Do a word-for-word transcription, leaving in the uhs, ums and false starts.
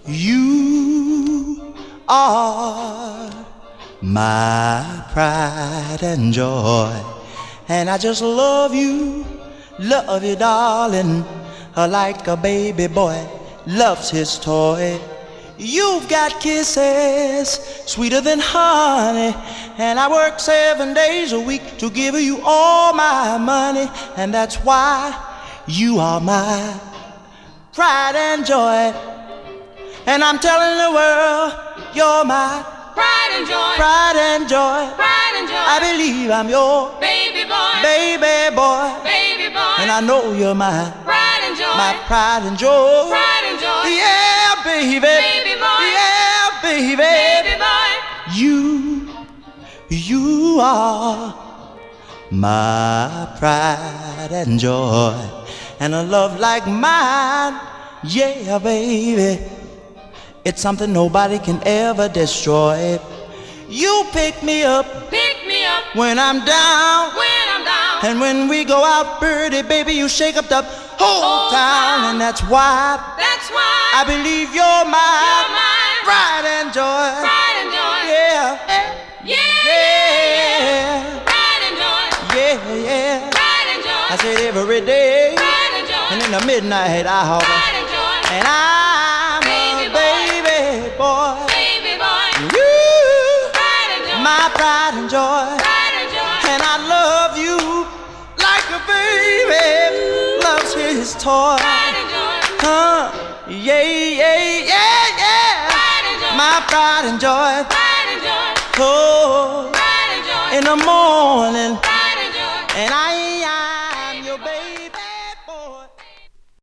You are my pride and joy, and I just love you, love you, darling, like a baby boy loves his toy. You've got kisses sweeter than honey, and I work seven days a week to give you all my money, and that's why you are my pride and joy. And I'm telling the world, you're my pride and joy, pride and joy, pride and joy. I believe I'm your baby boy, baby boy, baby boy. And I know you're my pride and joy, my pride and joy, pride and joy. Yeah, baby, baby boy, yeah, baby, baby boy. You, you are my pride and joy, and a love like mine, yeah, baby. It's something nobody can ever destroy. You pick me up, pick me up when I'm down, when I'm down. And when we go out, birdie, baby, you shake up the whole, whole town. town. And that's why, that's why I believe you're my, you're my pride and joy, pride and joy. Yeah, yeah, yeah, yeah. Pride and joy, yeah, yeah. Pride and joy. I say it every day, pride and joy. And in the midnight hour, pride and joy. And I'm baby a baby boy, baby boy. You, pride and joy. my pride and joy, pride and joy. And I love you like a baby loves his toy. Pride and joy. Huh? Yeah, yeah, yeah, yeah. Pride and joy. My pride and joy. Pride and joy. Oh, pride and joy. In the morning, pride and joy. And I